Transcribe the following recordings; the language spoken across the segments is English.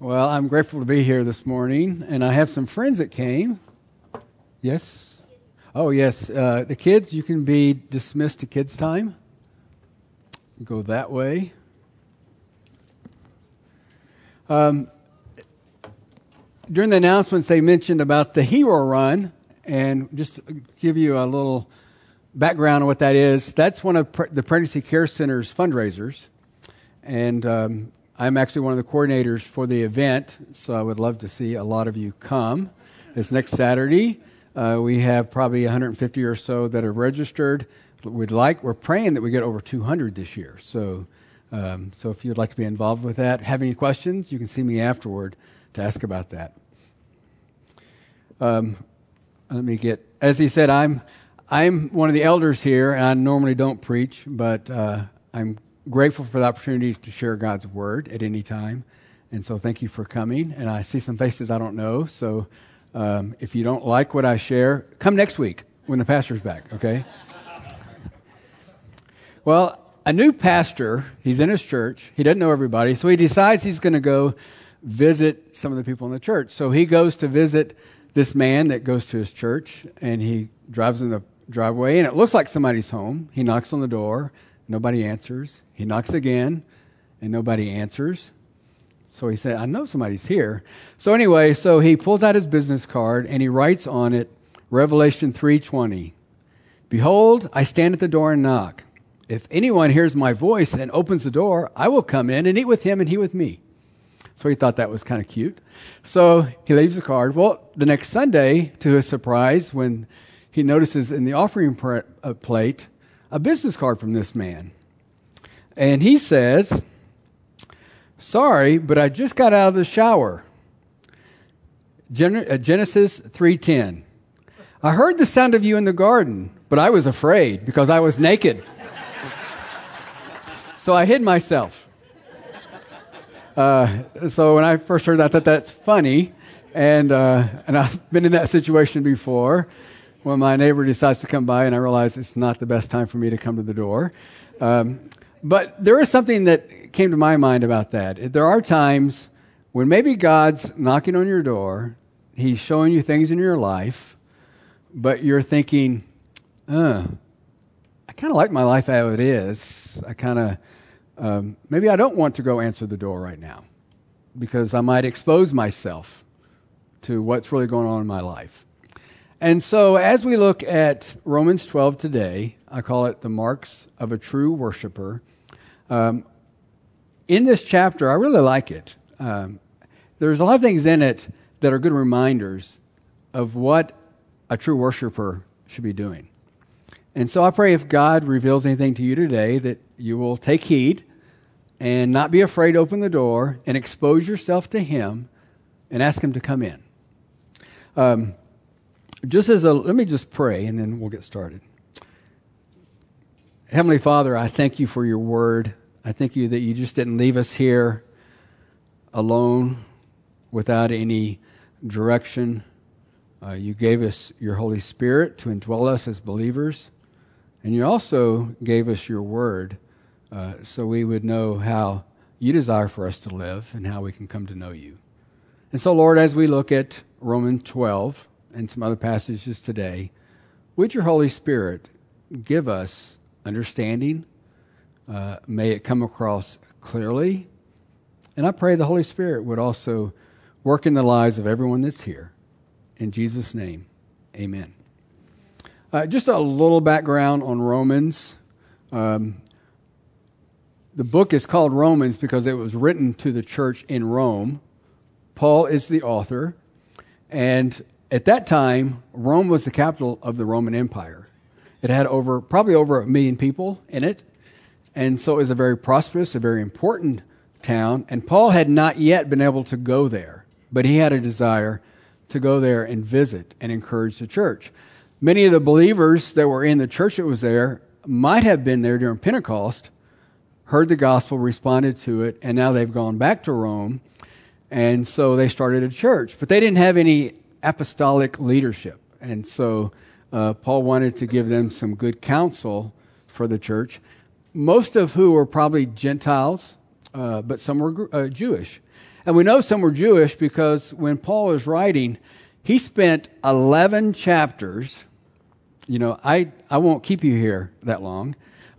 Well, I'm grateful to be here this morning, and I have some friends that came. Yes? Oh, yes. The kids, you can be dismissed to kids' time. Go that way. During the announcements, they mentioned about the Hero Run, and just to give you a little background on what that is. That's one of the Pregnancy Care Center's fundraisers, and I'm actually one of the coordinators for the event, so I would love to see a lot of you come. It's next Saturday. We have probably 150 or so that are registered. We're praying that we get over 200 this year. So if you'd like to be involved with that, have any questions, you can see me afterward to ask about that. As he said, I'm one of the elders here, and I normally don't preach, but I'm grateful for the opportunity to share God's word at any time. And so thank you for coming. And I see some faces I don't know. So if you don't like what I share, come next week when the pastor's back, okay? Well, a new pastor, he's in his church. He doesn't know everybody. So he decides he's going to go visit some of the people in the church. So he goes to visit this man that goes to his church, and he drives in the driveway, and it looks like somebody's home. He knocks on the door. Nobody answers. He knocks again, and nobody answers. So he said, I know somebody's here. So anyway, he pulls out his business card, and he writes on it, Revelation 3:20. Behold, I stand at the door and knock. If anyone hears my voice and opens the door, I will come in and eat with him and he with me. So he thought that was kind of cute. So he leaves the card. Well, the next Sunday, to his surprise, when he notices in the offering plate a business card from this man. And he says, sorry, but I just got out of the shower. Genesis 3:10. I heard the sound of you in the garden, but I was afraid because I was naked. So I hid myself. So when I first heard that, I thought that's funny. And I've been in that situation before when my neighbor decides to come by and I realize it's not the best time for me to come to the door. But there is something that came to my mind about that. There are times when maybe God's knocking on your door, he's showing you things in your life, but you're thinking, I kind of like my life as it is. Maybe I don't want to go answer the door right now because I might expose myself to what's really going on in my life. And so as we look at Romans 12 today, I call it the marks of a true worshiper. In this chapter, I really like it. There's a lot of things in it that are good reminders of what a true worshiper should be doing. And so I pray if God reveals anything to you today that you will take heed and not be afraid to open the door and expose yourself to him and ask him to come in. Let me just pray and then we'll get started. Heavenly Father, I thank you for your word. I thank you that you just didn't leave us here alone without any direction. You gave us your Holy Spirit to indwell us as believers. And you also gave us your word so we would know how you desire for us to live and how we can come to know you. And so, Lord, as we look at Romans 12 and some other passages today, would your Holy Spirit give us understanding? May it come across clearly. And I pray the Holy Spirit would also work in the lives of everyone that's here. In Jesus' name, amen. Just a little background on Romans. The book is called Romans because it was written to the church in Rome. Paul is the author. And at that time, Rome was the capital of the Roman Empire. It had probably over 1 million people in it. And so it was a very prosperous, a very important town. And Paul had not yet been able to go there, but he had a desire to go there and visit and encourage the church. Many of the believers that were in the church that was there might have been there during Pentecost, heard the gospel, responded to it, and now they've gone back to Rome, and so they started a church. But they didn't have any apostolic leadership, and so Paul wanted to give them some good counsel for the church, most of who were probably Gentiles, but some were Jewish. And we know some were Jewish because when Paul was writing, he spent 11 chapters. I won't keep you here that long.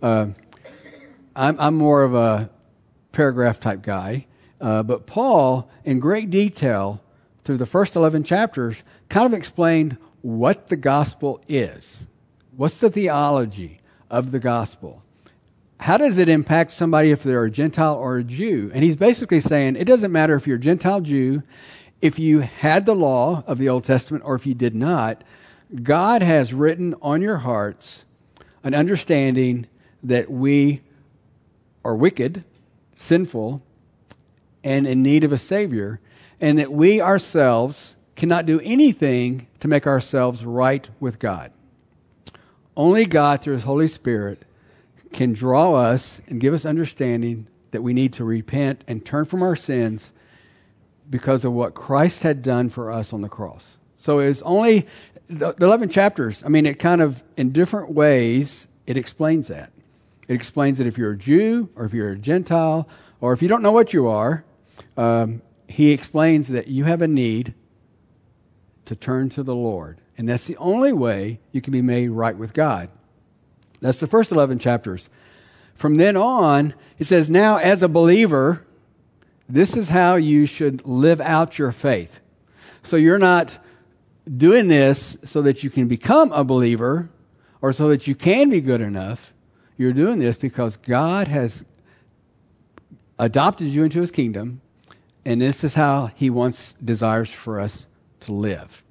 I'm more of a paragraph type guy. But Paul, in great detail, through the first 11 chapters, kind of explained what the gospel is. What's the theology of the gospel? How does it impact somebody if they're a Gentile or a Jew? And he's basically saying it doesn't matter if you're a Gentile Jew, if you had the law of the Old Testament or if you did not, God has written on your hearts an understanding that we are wicked, sinful, and in need of a Savior, and that we ourselves cannot do anything to make ourselves right with God. Only God, through His Holy Spirit, can draw us and give us understanding that we need to repent and turn from our sins because of what Christ had done for us on the cross. So it's only the 11 chapters. It kind of, in different ways, it explains that. It explains that if you're a Jew or if you're a Gentile or if you don't know what you are, he explains that you have a need to turn to the Lord. And that's the only way you can be made right with God. That's the first 11 chapters. From then on, it says, now as a believer, this is how you should live out your faith. So you're not doing this so that you can become a believer or so that you can be good enough. You're doing this because God has adopted you into His kingdom, and this is how He desires for us to live.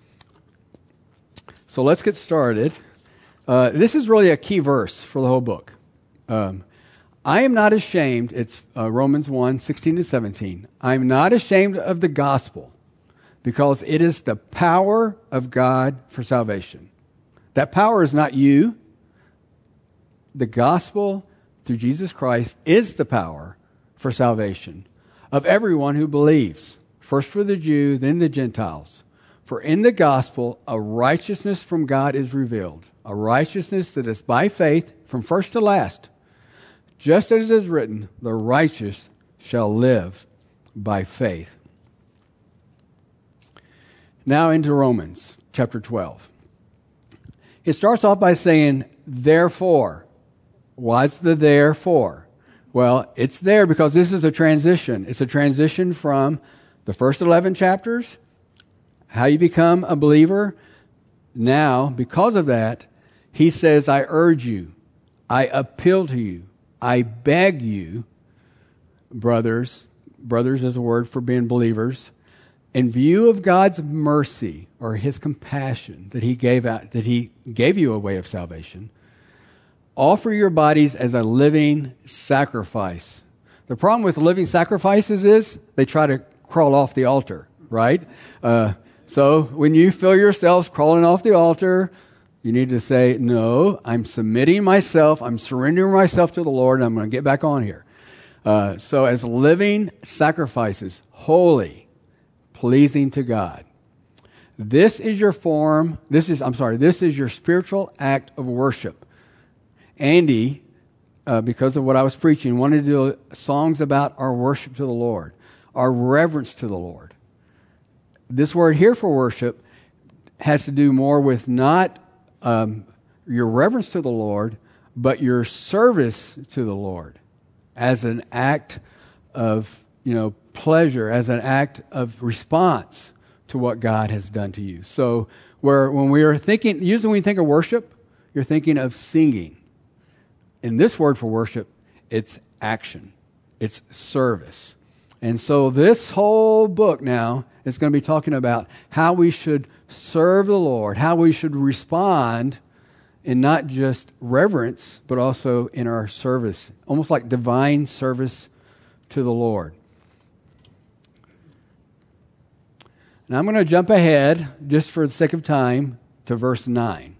So let's get started. This is really a key verse for the whole book. I am not ashamed. It's Romans 1, 16 to 17. I am not ashamed of the gospel because it is the power of God for salvation. That power is not you. The gospel through Jesus Christ is the power for salvation of everyone who believes. First for the Jew, then the Gentiles. For in the gospel, a righteousness from God is revealed, a righteousness that is by faith from first to last. Just as it is written, the righteous shall live by faith. Now into Romans chapter 12. It starts off by saying, therefore. What's the therefore? Well, it's there because this is a transition. It's a transition from the first 11 chapters, how you become a believer. Now, because of that, he says, I urge you, I appeal to you, I beg you, brothers is a word for being believers, in view of God's mercy or His compassion that He gave you a way of salvation, offer your bodies as a living sacrifice. The problem with living sacrifices is they try to crawl off the altar, right? So when you feel yourselves crawling off the altar, you need to say, no, I'm submitting myself, I'm surrendering myself to the Lord, and I'm going to get back on here. So as living sacrifices, holy, pleasing to God. This is your spiritual act of worship. Andy, because of what I was preaching, wanted to do songs about our worship to the Lord, our reverence to the Lord. This word here for worship has to do more with not your reverence to the Lord, but your service to the Lord as an act of, pleasure, as an act of response to what God has done to you. So when we are thinking, usually when you think of worship, you're thinking of singing. In this word for worship, it's action. It's service. And so this whole book now is going to be talking about how we should serve the Lord, how we should respond in not just reverence, but also in our service, almost like divine service to the Lord. Now I'm going to jump ahead, just for the sake of time, to verse 9.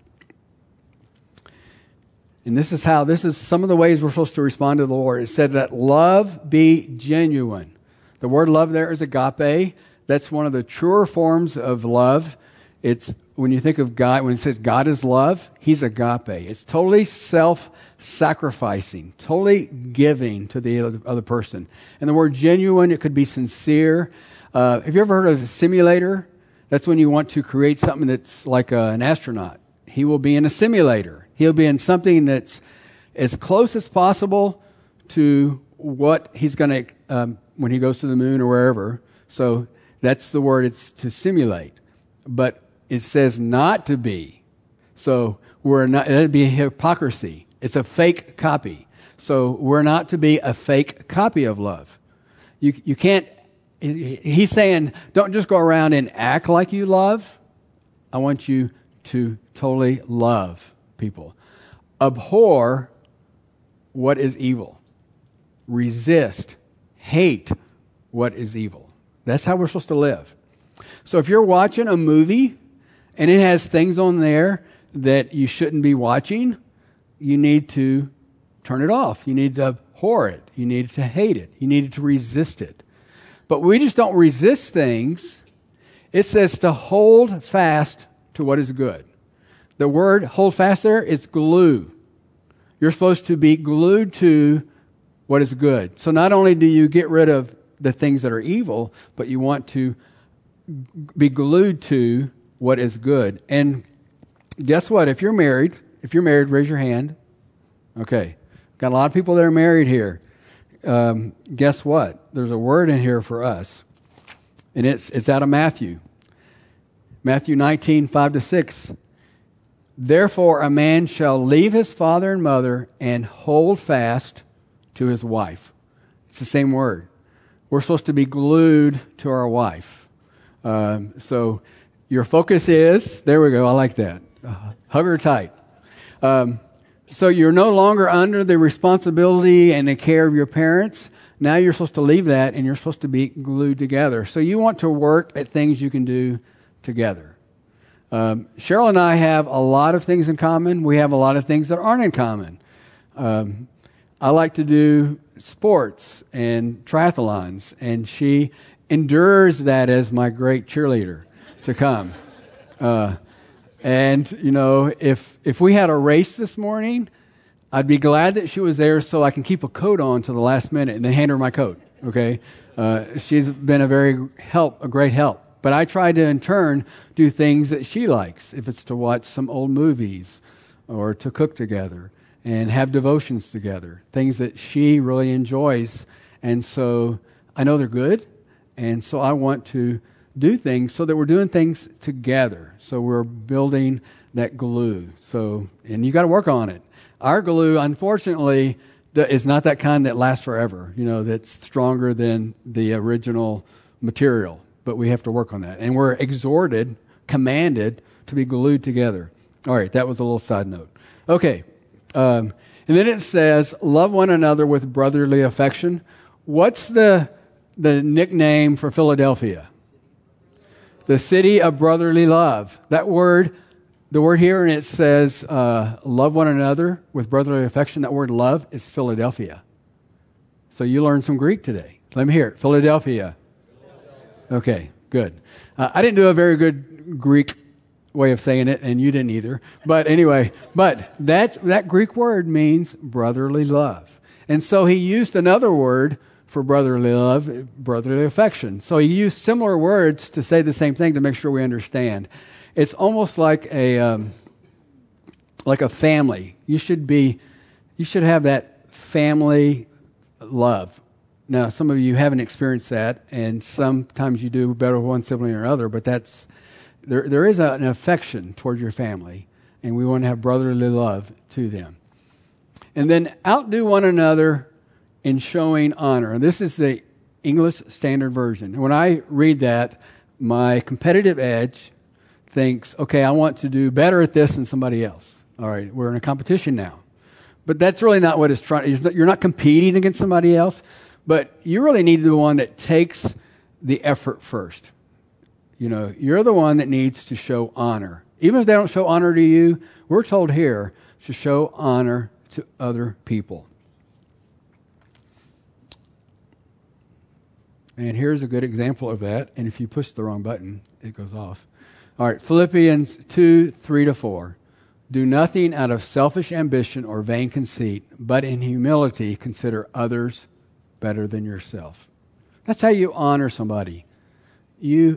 And this is some of the ways we're supposed to respond to the Lord. It said that love be genuine. The word love there is agape. That's one of the truer forms of love. It's when you think of God, when it says God is love, he's agape. It's totally self-sacrificing, totally giving to the other person. And the word genuine, it could be sincere. Have you ever heard of a simulator? That's when you want to create something that's like an astronaut. He will be in a simulator. He'll be in something that's as close as possible to what he's going to, when he goes to the moon or wherever. So that's the word, it's to simulate. But it says not to be. So we're not, that'd be hypocrisy. It's a fake copy. So we're not to be a fake copy of love. You can't, he's saying, don't just go around and act like you love. I want you to totally love people. Abhor what is evil. Resist, hate what is evil. That's how we're supposed to live. So if you're watching a movie and it has things on there that you shouldn't be watching, you need to turn it off. You need to abhor it. You need to hate it. You need to resist it. But we just don't resist things. It says to hold fast to what is good. The word hold fast there is glue. You're supposed to be glued to what is good. So not only do you get rid of the things that are evil, but you want to be glued to what is good. And guess what? If you're married, raise your hand. Okay. Got a lot of people that are married here. Guess what? There's a word in here for us. And it's out of Matthew. Matthew 19, 5-6. Therefore a man shall leave his father and mother and hold fast to his wife. It's the same word. We're supposed to be glued to our wife. So your focus is, there we go, I like that. Hug her tight. So you're no longer under the responsibility and the care of your parents. Now you're supposed to leave that and you're supposed to be glued together. So you want to work at things you can do together. Cheryl and I have a lot of things in common. We have a lot of things that aren't in common. I like to do sports and triathlons, and she endures that as my great cheerleader to come. And, you know, if we had a race this morning, I'd be glad that she was there so I can keep a coat on to the last minute and then hand her my coat, okay? She's been a great help. But I try to, in turn, do things that she likes, if it's to watch some old movies or to cook together and have devotions together, things that she really enjoys. And so I know they're good, and so I want to do things so that we're doing things together. So we're building that glue. So, and you got to work on it. Our glue, unfortunately, is not that kind that lasts forever, you know, that's stronger than the original material. But we have to work on that. And we're exhorted, commanded to be glued together. All right, that was a little side note. Okay, and then it says, love one another with brotherly affection. What's the nickname for Philadelphia? The city of brotherly love. That word, the word here, and it says, love one another with brotherly affection. That word love is Philadelphia. So you learned some Greek today. Let me hear it. Philadelphia. Okay, good. I didn't do a very good Greek way of saying it, and you didn't either. But anyway, that Greek word means brotherly love. And so he used another word for brotherly love, brotherly affection. So he used similar words to say the same thing to make sure we understand. It's almost like a family. You should have that family love. Now, some of you haven't experienced that, and sometimes you do better with one sibling or another, but there is an affection towards your family, and we want to have brotherly love to them. And then outdo one another in showing honor. This is the English Standard Version. And when I read that, my competitive edge thinks, okay, I want to do better at this than somebody else. All right, we're in a competition now. But that's really not what it's trying. You're not competing against somebody else. But you really need to be the one that takes the effort first. You know, you're the one that needs to show honor. Even if they don't show honor to you, we're told here to show honor to other people. And here's a good example of that. And if you push the wrong button, it goes off. All right, Philippians 2:3-4. Do nothing out of selfish ambition or vain conceit, but in humility consider others better than yourself. That's how you honor somebody. You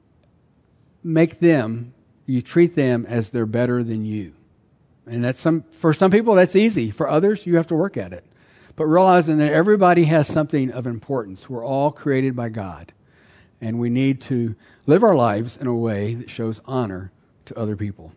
treat them as they're better than you. And for some people, that's easy. For others, you have to work at it. But realizing that everybody has something of importance. We're all created by God. And we need to live our lives in a way that shows honor to other people.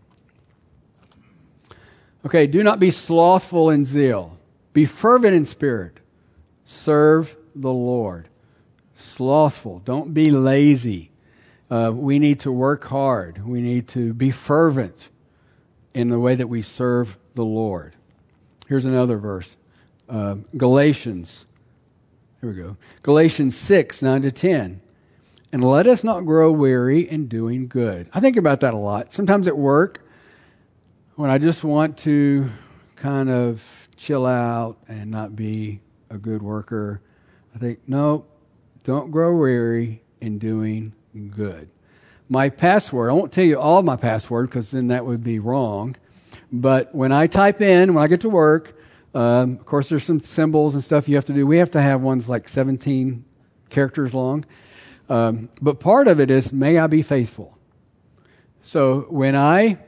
Okay, do not be slothful in zeal. Be fervent in spirit. Serve the Lord. Slothful. Don't be lazy. We need to work hard. We need to be fervent in the way that we serve the Lord. Here's another verse. Galatians. Here we go. Galatians 6:9-10. And let us not grow weary in doing good. I think about that a lot. Sometimes at work, when I just want to kind of chill out and not be a good worker, I think, no, don't grow weary in doing good. My password, I won't tell you all of my password because then that would be wrong. But when I type in, when I get to work, of course there's some symbols and stuff you have to do. We have to have ones like 17 characters long. But part of it is, may I be faithful. So when I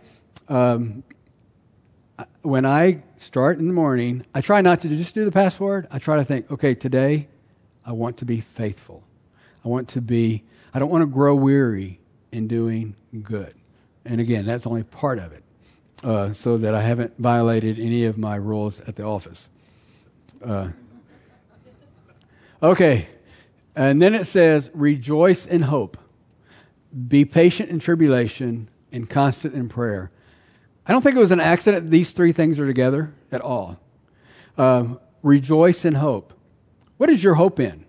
start in the morning, I try not to just do the password. I try to think, okay, today I want to be faithful. I don't want to grow weary in doing good. And again, that's only part of it, so that I haven't violated any of my rules at the office. Okay. And then it says, rejoice in hope. Be patient in tribulation and constant in prayer. I don't think it was an accident these three things are together at all. Rejoice in hope. What is your hope in?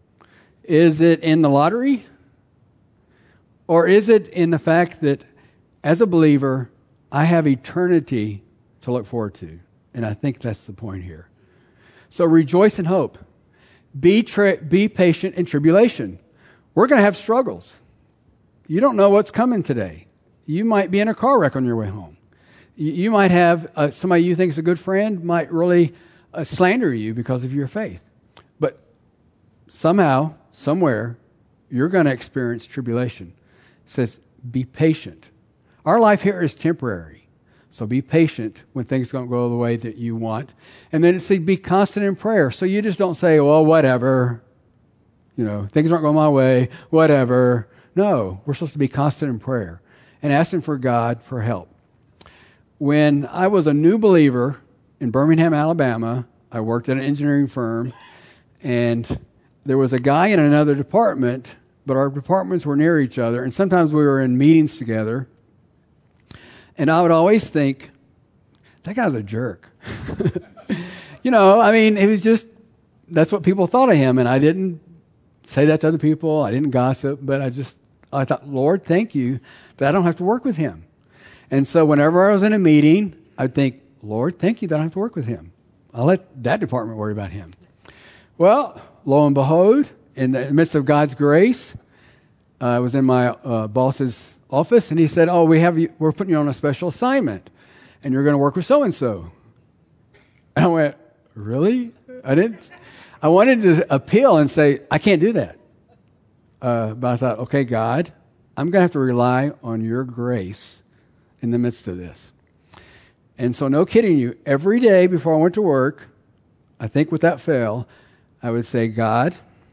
Is it in the lottery? Or is it in the fact that as a believer, I have eternity to look forward to? And I think that's the point here. So rejoice in hope. Be patient in tribulation. We're going to have struggles. You don't know what's coming today. You might be in a car wreck on your way home. You might have somebody you think is a good friend might really slander you because of your faith. But somehow, somewhere, you're going to experience tribulation. It says, be patient. Our life here is temporary. So be patient when things don't go the way that you want. And then it says be constant in prayer. So you just don't say, well, whatever. Things aren't going my way. Whatever. No, we're supposed to be constant in prayer and asking for God for help. When I was a new believer in Birmingham, Alabama, I worked at an engineering firm. And there was a guy in another department, but our departments were near each other. And sometimes we were in meetings together. And I would always think, that guy's a jerk. It was just, that's what people thought of him. And I didn't say that to other people. I didn't gossip. But I thought, Lord, thank you that I don't have to work with him. And so whenever I was in a meeting, I'd think, Lord, thank you that I don't have to work with him. I'll let that department worry about him. Well, lo and behold, in the midst of God's grace, I was in my boss's office, and he said, we're putting you on a special assignment, and you're going to work with so-and-so. And I went, really? I wanted to appeal and say, I can't do that. But I thought, okay, God, I'm going to have to rely on your grace in the midst of this. And so no kidding you, every day before I went to work, I think without fail, I would say, God,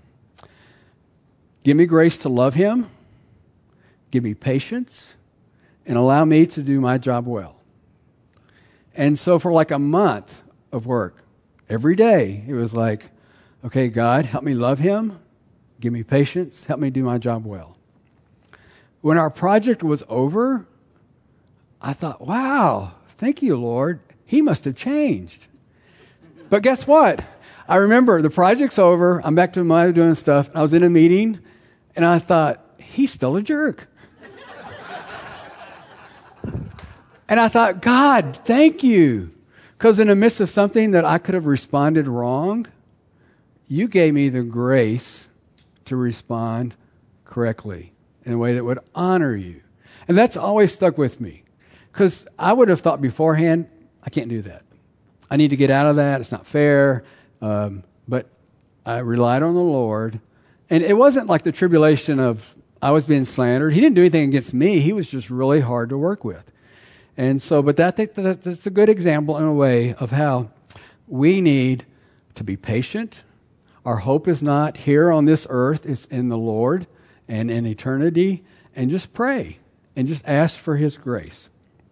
give me grace to love him, give me patience, and allow me to do my job well. And so for like a month of work, every day, it was like, okay, God, help me love him, give me patience, help me do my job well. When our project was over, I thought, wow, thank you, Lord. He must have changed. But guess what? I remember the project's over. I'm back to my doing stuff. I was in a meeting, and I thought, he's still a jerk. And I thought, God, thank you. Because in the midst of something that I could have responded wrong, you gave me the grace to respond correctly in a way that would honor you. And that's always stuck with me, because I would have thought beforehand, I can't do that. I need to get out of that. It's not fair. But I relied on the Lord. And it wasn't like the tribulation of I was being slandered. He didn't do anything against me. He was just really hard to work with. And so, but I think that's a good example in a way of how we need to be patient. Our hope is not here on this earth. It's in the Lord and in eternity. And just pray and just ask for His grace.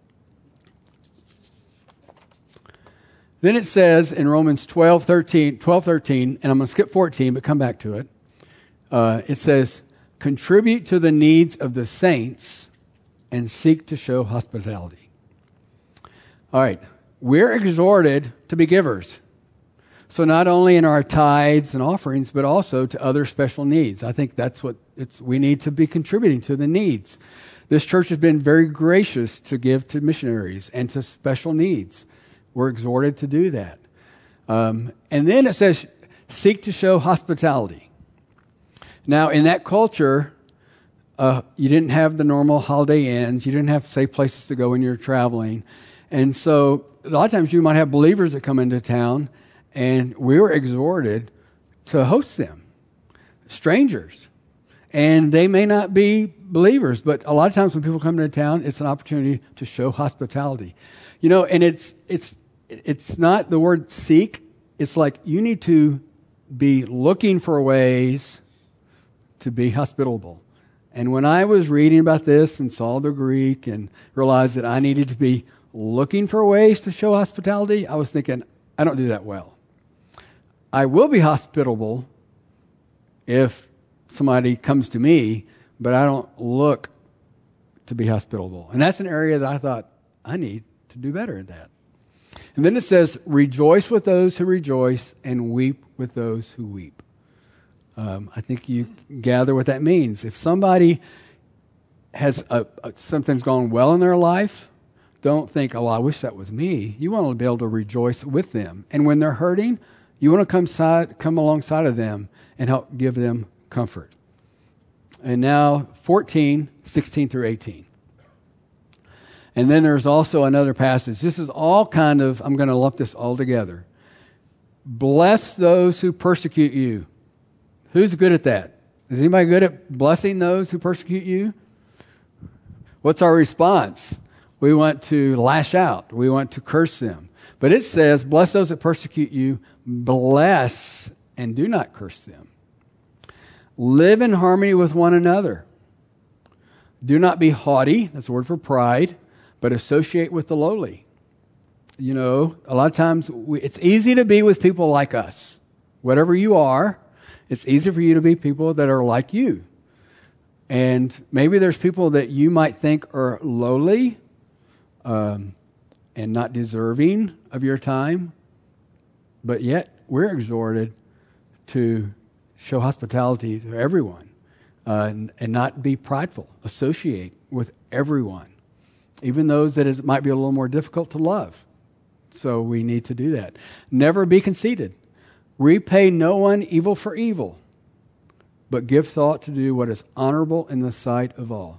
Then it says in Romans 12:13, and I'm going to skip 14, but come back to it. It says, contribute to the needs of the saints and seek to show hospitality. All right, we're exhorted to be givers. So not only in our tithes and offerings, but also to other special needs. I think that's what we need to be contributing to the needs. This church has been very gracious to give to missionaries and to special needs. We're exhorted to do that. And then it says, seek to show hospitality. Now, in that culture, you didn't have the normal Holiday Inns. You didn't have safe places to go when you're traveling. And so a lot of times you might have believers that come into town, and we were exhorted to host them, strangers. And they may not be believers, but a lot of times when people come into town, it's an opportunity to show hospitality. You know, and it's not the word seek. It's like you need to be looking for ways to be hospitable. And when I was reading about this and saw the Greek and realized that I needed to be looking for ways to show hospitality, I was thinking, I don't do that well. I will be hospitable if somebody comes to me, but I don't look to be hospitable. And that's an area that I thought I need to do better at that. And then it says, rejoice with those who rejoice and weep with those who weep. I think you gather what that means. If somebody has something's gone well in their life, don't think, oh, I wish that was me. You want to be able to rejoice with them. And when they're hurting, you want to come alongside of them and help give them comfort. And now 14, 16 through 18. And then there's also another passage. This is all kind of, I'm going to lump this all together. Bless those who persecute you. Who's good at that? Is anybody good at blessing those who persecute you? What's our response? We want to lash out. We want to curse them. But it says, bless those that persecute you. Bless and do not curse them. Live in harmony with one another. Do not be haughty. That's a word for pride. But associate with the lowly. You know, a lot of times it's easy to be with people like us. Whatever you are, it's easy for you to be people that are like you. And maybe there's people that you might think are lowly and not deserving of your time. But yet we're exhorted to show hospitality to everyone and not be prideful. Associate with everyone. Even those that it might be a little more difficult to love. So we need to do that. Never be conceited. Repay no one evil for evil, but give thought to do what is honorable in the sight of all.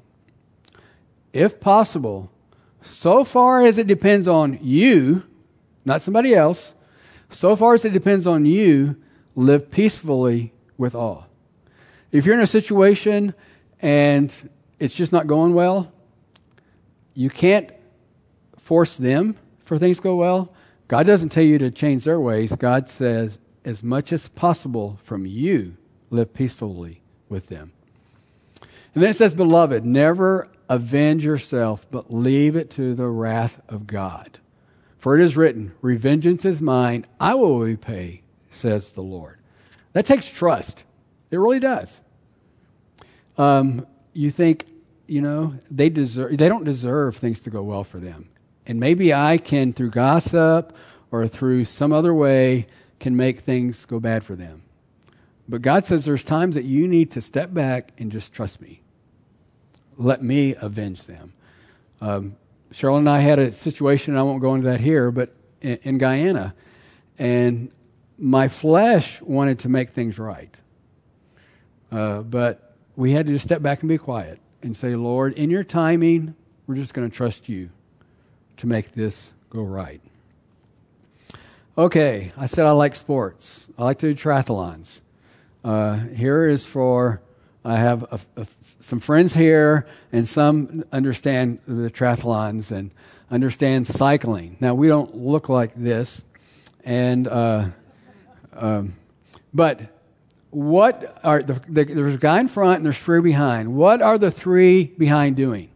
If possible, so far as it depends on you, not somebody else, so far as it depends on you, live peacefully with all. If you're in a situation and it's just not going well, you can't force them for things to go well. God doesn't tell you to change their ways. God says, as much as possible from you, live peacefully with them. And then it says, beloved, never avenge yourself, but leave it to the wrath of God. For it is written, revengeance is mine, I will repay, says the Lord. That takes trust. It really does. You think, you know, they don't deserve things to go well for them. And maybe I can, through gossip or through some other way, can make things go bad for them. But God says there's times that you need to step back and just trust me. Let me avenge them. Cheryl and I had a situation, and I won't go into that here, but in Guyana. And my flesh wanted to make things right. But we had to just step back and be quiet. and say, Lord, in your timing, we're just going to trust you to make this go right. Okay, I said I like sports. I like to do triathlons. Here is for, I have some friends here, and some understand the triathlons and understand cycling. Now, we don't look like this, and but what are there's a guy in front and there's three behind. What are the three behind doing?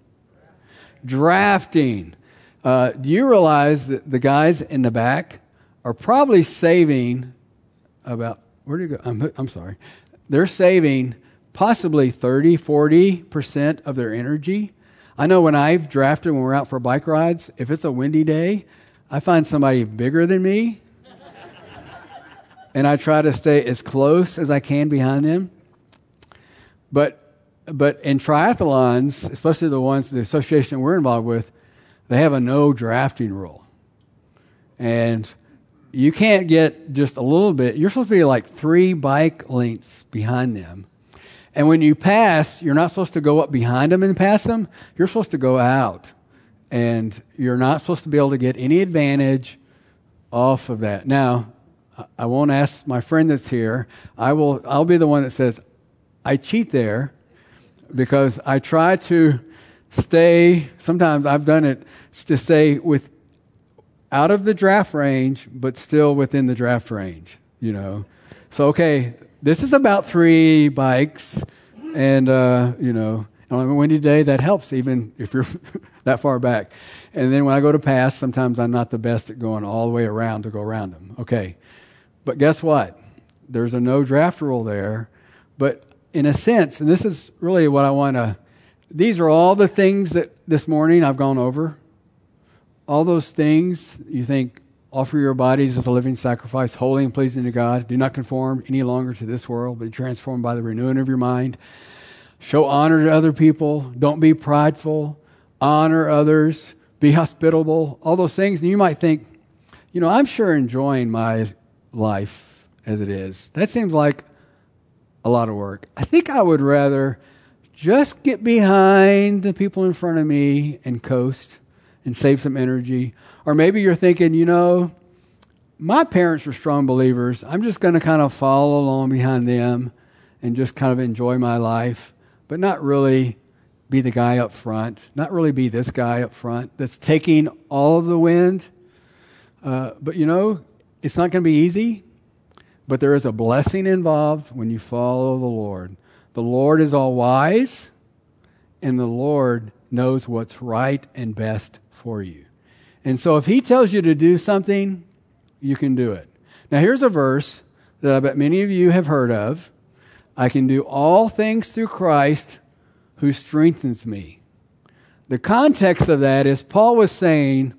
Drafting. Do you realize that the guys in the back are probably saving about, where did you go? I'm sorry. They're saving possibly 30-40% of their energy. I know when I've drafted, when we're out for bike rides, if it's a windy day, I find somebody bigger than me, and I try to stay as close as I can behind them. But in triathlons, especially the ones, the association we're involved with, they have a no drafting rule. And you can't get just a little bit. You're supposed to be like 3 bike lengths behind them. And when you pass, you're not supposed to go up behind them and pass them. You're supposed to go out. And you're not supposed to be able to get any advantage off of that. Now, I won't ask my friend that's here. I'll be the one that says, I cheat there because I try to stay, sometimes I've done it, to stay out of the draft range, but still within the draft range, you know. So, okay, this is about 3 bikes, and, on a windy day, that helps even if you're that far back. And then when I go to pass, sometimes I'm not the best at going all the way around to go around them. Okay. But guess what? There's a no draft rule there. But in a sense, and this is really what I want to, these are all the things that this morning I've gone over. All those things you think, offer your bodies as a living sacrifice, holy and pleasing to God. Do not conform any longer to this world, but be transformed by the renewing of your mind. Show honor to other people. Don't be prideful. Honor others. Be hospitable. All those things. And you might think, I'm sure enjoying my life as it is. That seems like a lot of work. I think I would rather just get behind the people in front of me and coast and save some energy. Or maybe you're thinking, my parents were strong believers. I'm just going to kind of follow along behind them and just kind of enjoy my life, but not really be the guy up front, not really be this guy up front that's taking all of the wind. But it's not going to be easy, but there is a blessing involved when you follow the Lord. The Lord is all wise, and the Lord knows what's right and best for you. And so if He tells you to do something, you can do it. Now here's a verse that I bet many of you have heard of. I can do all things through Christ who strengthens me. The context of that is Paul was saying,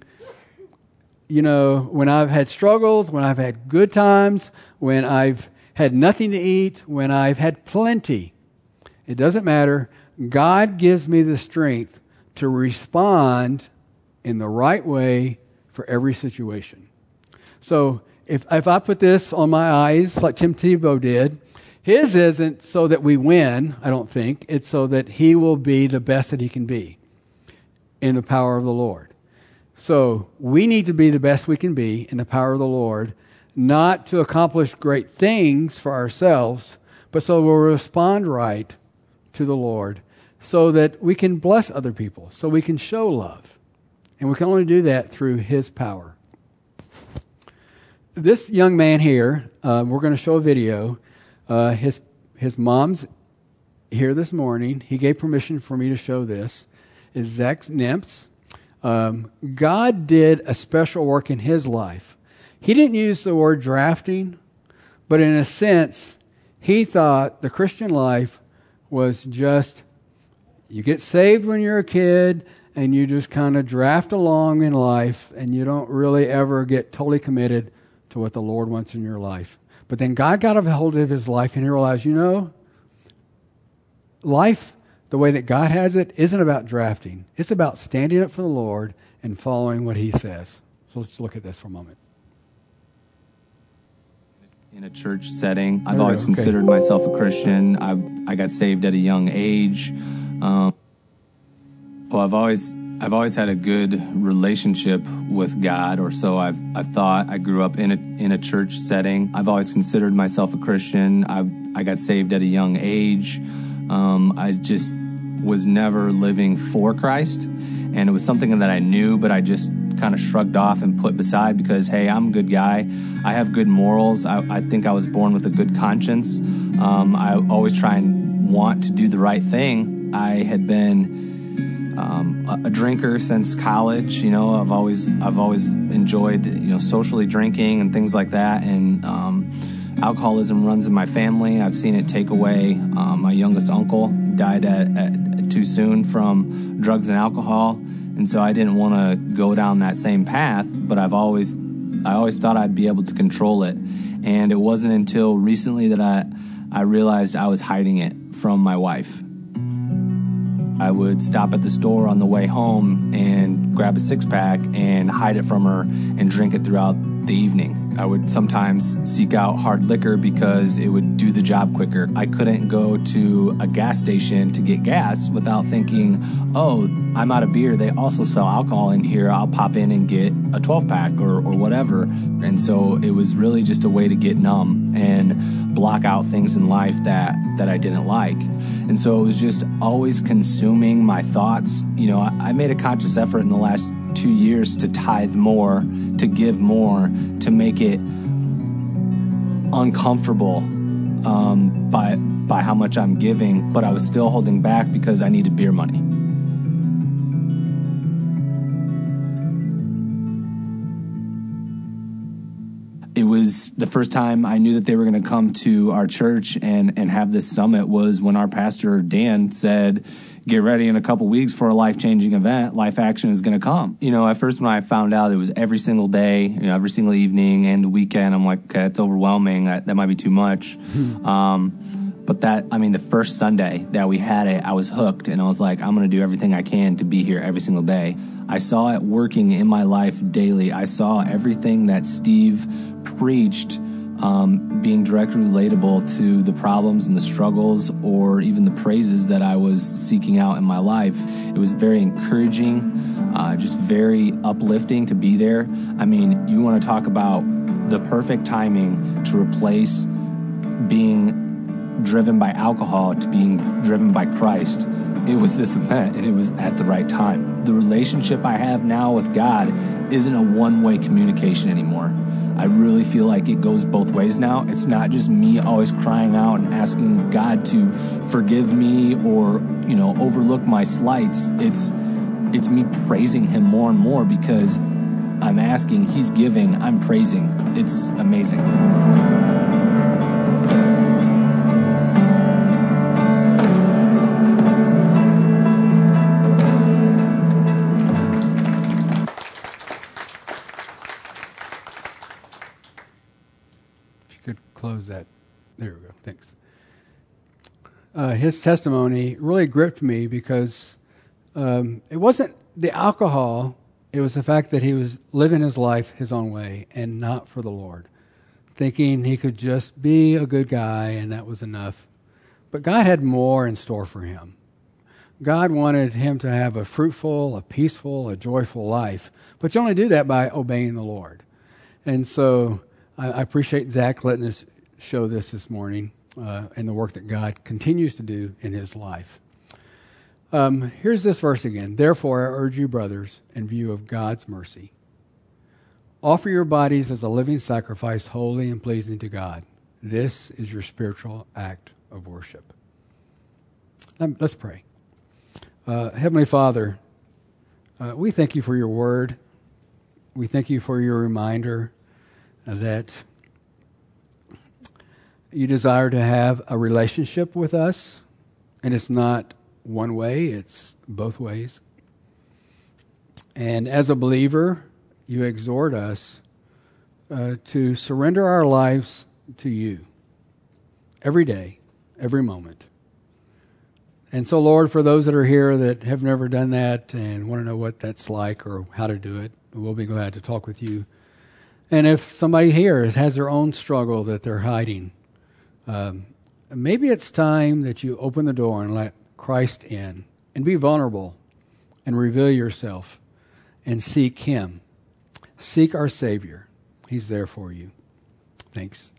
when I've had struggles, when I've had good times, when I've had nothing to eat, when I've had plenty, it doesn't matter. God gives me the strength to respond in the right way for every situation. So if I put this on my eyes like Tim Tebow did, his isn't so that we win, I don't think. It's so that he will be the best that he can be in the power of the Lord. So we need to be the best we can be in the power of the Lord, not to accomplish great things for ourselves, but so we'll respond right to the Lord so that we can bless other people, so we can show love. And we can only do that through His power. This young man here, we're going to show a video. His mom's here this morning. He gave permission for me to show this. Is Zach Nimps. God did a special work in his life. He didn't use the word drafting, but in a sense, he thought the Christian life was just, you get saved when you're a kid, and you just kind of draft along in life, and you don't really ever get totally committed to what the Lord wants in your life. But then God got a hold of his life, and he realized, life, the way that God has it, isn't about drafting. It's about standing up for the Lord and following what He says. So let's look at this for a moment. In a church setting, I've always considered myself a Christian. I got saved at a young age. Well, I've always had a good relationship with God, or so I've thought. I grew up in a church setting. I've always considered myself a Christian. I got saved at a young age. I just was never living for Christ, and it was something that I knew, but I just kind of shrugged off and put beside because, hey, I'm a good guy. I have good morals. I think I was born with a good conscience. I always try and want to do the right thing. I had been a drinker since college. You know, I've always enjoyed, socially drinking and things like that. And alcoholism runs in my family. I've seen it take away my youngest uncle. Died at too soon from drugs and alcohol. And so I didn't want to go down that same path, but I always thought I'd be able to control it. And it wasn't until recently that I realized I was hiding it from my wife. I would stop at the store on the way home and grab a six-pack and hide it from her and drink it throughout the evening. I would sometimes seek out hard liquor because it would do the job quicker. I couldn't go to a gas station to get gas without thinking, oh, I'm out of beer. They also sell alcohol in here. I'll pop in and get a 12-pack or whatever. And so it was really just a way to get numb and block out things in life that I didn't like. And so it was just always consuming my thoughts. I made a conscious effort in the last 2 years to tithe more, to give more, to make it uncomfortable by how much I'm giving, but I was still holding back because I needed beer money. It was the first time I knew that they were going to come to our church and have this summit was when our pastor, Dan, said, get ready in a couple weeks for a life-changing event. Life Action is going to come. At first when I found out it was every single day, every single evening and the weekend, I'm like, okay, it's overwhelming. That might be too much. But the first Sunday that we had it, I was hooked, and I was like, I'm going to do everything I can to be here every single day. I saw it working in my life daily. I saw everything that Steve preached being directly relatable to the problems and the struggles or even the praises that I was seeking out in my life. It was very encouraging, just very uplifting to be there. You want to talk about the perfect timing to replace being driven by alcohol to being driven by Christ. It was this event, and it was at the right time. The relationship I have now with God isn't a one-way communication anymore. I really feel like it goes both ways now. It's not just me always crying out and asking God to forgive me or, overlook my slights. It's me praising him more and more because I'm asking, he's giving, I'm praising. It's amazing. Close that. There we go. Thanks. His testimony really gripped me because it wasn't the alcohol. It was the fact that he was living his life his own way and not for the Lord, thinking he could just be a good guy and that was enough. But God had more in store for him. God wanted him to have a fruitful, a peaceful, a joyful life. But you only do that by obeying the Lord. And so I appreciate Zach letting us show this morning and the work that God continues to do in his life. Here's this verse again. Therefore, I urge you, brothers, in view of God's mercy, offer your bodies as a living sacrifice, holy and pleasing to God. This is your spiritual act of worship. Let's pray. Heavenly Father, we thank you for your word. We thank you for your reminder that you desire to have a relationship with us, and it's not one way, it's both ways. And as a believer, you exhort us to surrender our lives to you every day, every moment. And so, Lord, for those that are here that have never done that and want to know what that's like or how to do it, we'll be glad to talk with you. And if somebody here has their own struggle that they're hiding, maybe it's time that you open the door and let Christ in and be vulnerable and reveal yourself and seek Him. Seek our Savior. He's there for you. Thanks.